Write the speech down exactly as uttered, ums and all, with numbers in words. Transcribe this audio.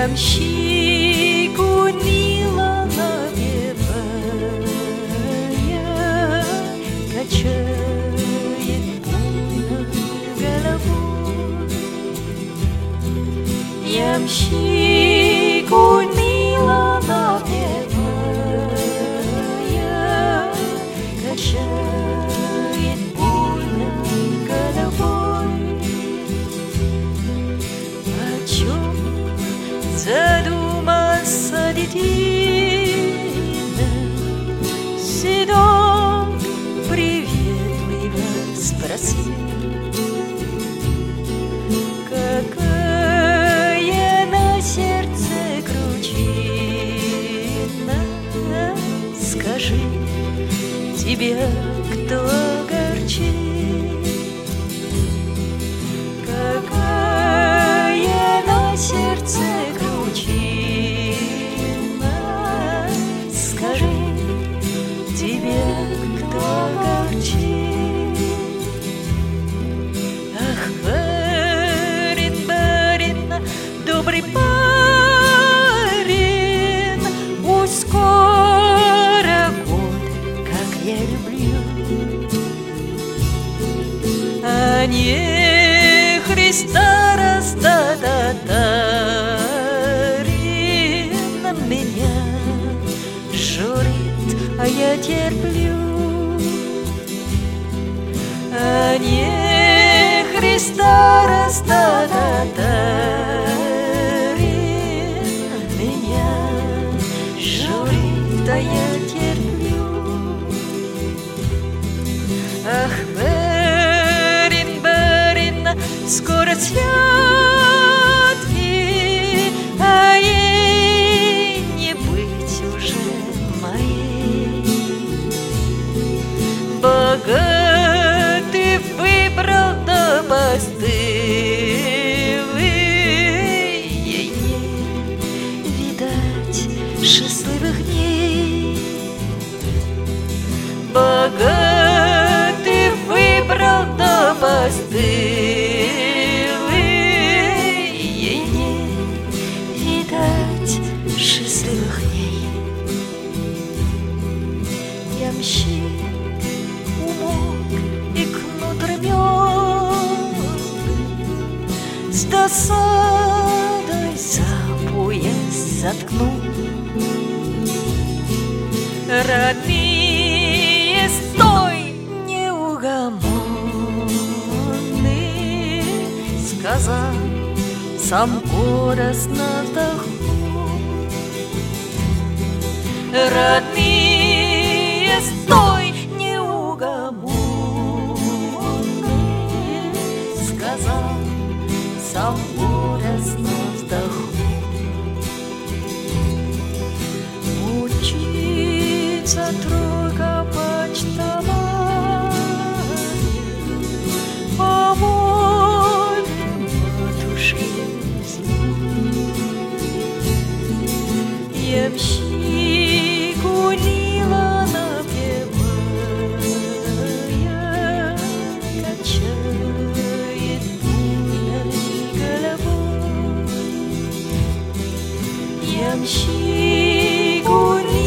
Ямщик уныло напевая, качает полной головой. Ямщик уныло напевая, качает полной головой. О чем задумался детина, седок приветливо спросил: какая на сердце кручина, скажи, тебя кто огорчит? Какая на сердце кручина, скажи, тебя кто огорчит? Ах, барин, барин, добрый парень, пусть скоро год, как я люблю, а не Христа татарин меня журит, а я терплю, а не Христа татарин меня журит, а я терплю. Ах, барин, барин, скоро святки, а ей не быть уже моей. Богатый выбрал да постылый, ей не видать счастливых дней. Богатый выбрал да постылый, ей не видать счастливых дней. Ямщик умолк и кнут рвёт, с досадой за пояс заткнул. Родные, стой, неугомонный, сказал, сам горестно вздохнул. Родные, стой, неугомонный, сказал, сам горестно вздохнул. Мучится тройка почтовая, по воле матушки злой. Ямщик уныло напевая, качает полной головой. Ямщик уныло